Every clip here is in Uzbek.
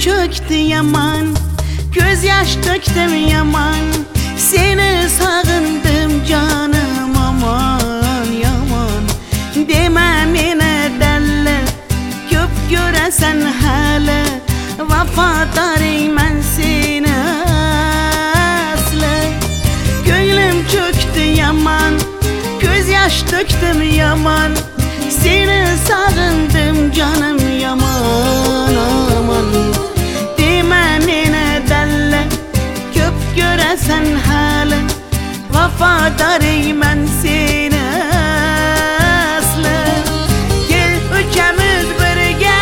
çöktü yaman, göz yaş döktüm yaman. Seni sağındım canım aman yaman. Deme mene delle, köp göresen hele. Vafadarım ben seni aslı. Gönlüm çöktü yaman, göz yaş döktüm yaman. Seni sağındım canım yaman aman. Deme mene delle, köp göresen hele. Vafadarım ben seni aslı. Gel üçümüz birge,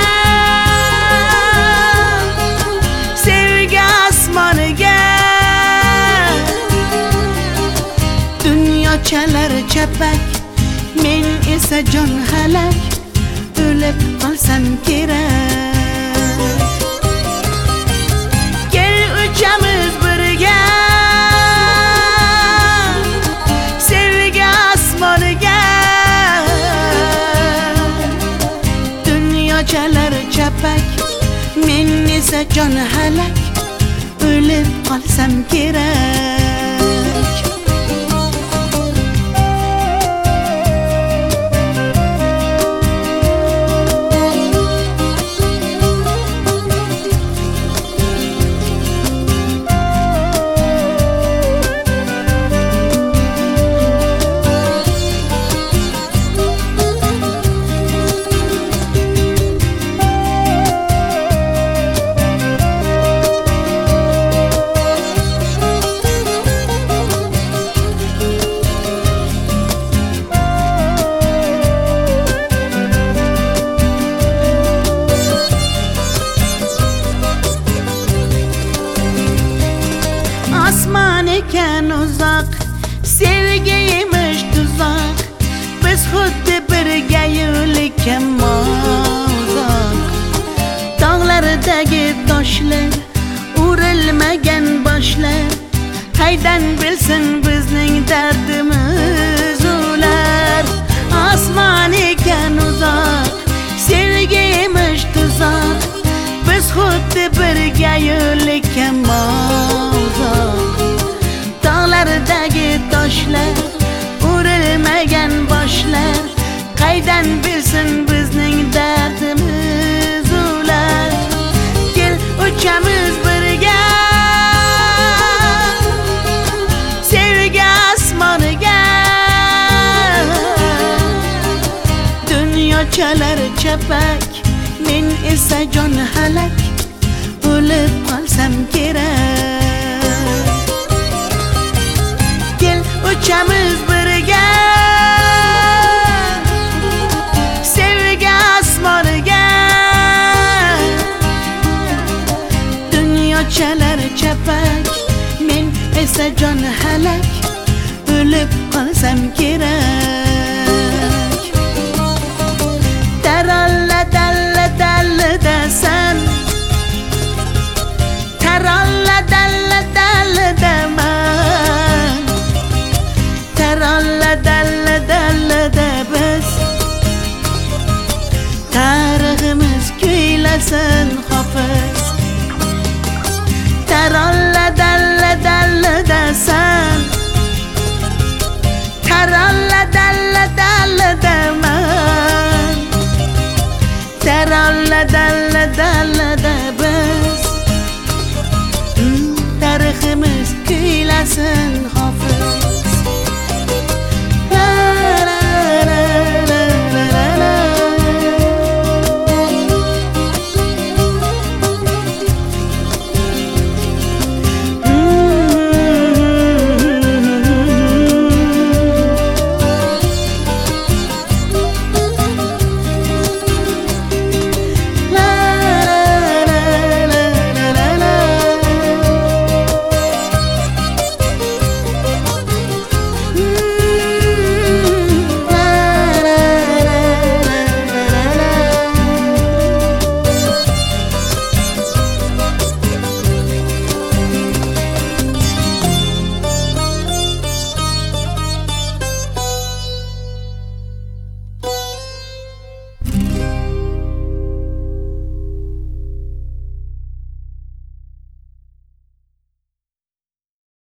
sevgi asmanı gel. Dünya çalar çepek, men ise can halak. Ölüp kalsam gerek. Gel üçümüz birge, sevgi asmanı gel. Dünya çalar çepek, men ise can halak. Ölüp kalsam gerek. Asman iken uzak, sevgiymiş tuzak. Biz xuddi birga yo'liken uzak. Dağlardagi toshlar, urilmagan boshlar. Qaydan bilsin bizning dardimiz ular. Asman iken uzak, sevgiymiş tuzak. Biz xuddi birga yo'liken uzak. Dağlardagi toshlar, urilmagan boshlar. Qaydan bilsin bizning dardimiz ular. Gel uchamiz birga, sevgi asmoniga. Dunyo chalar chapak, men esa jon halak. O'lib qolsam kerak. Gel uchamiz birga, sevgi asmoniga. Dunyo chalar chapak, men esa jon halak. O'lib qolsam kerak. Taralla dalla dalla dasan, taralla dalla dalla daman. Taralla dalla dalla da biz, tariximiz kuylasin hofiz. Taralla dalla dalla dasan, taralla dalla dalla daman. Taralla dalla dalla da biz, tariximiz kuylasin hofiz.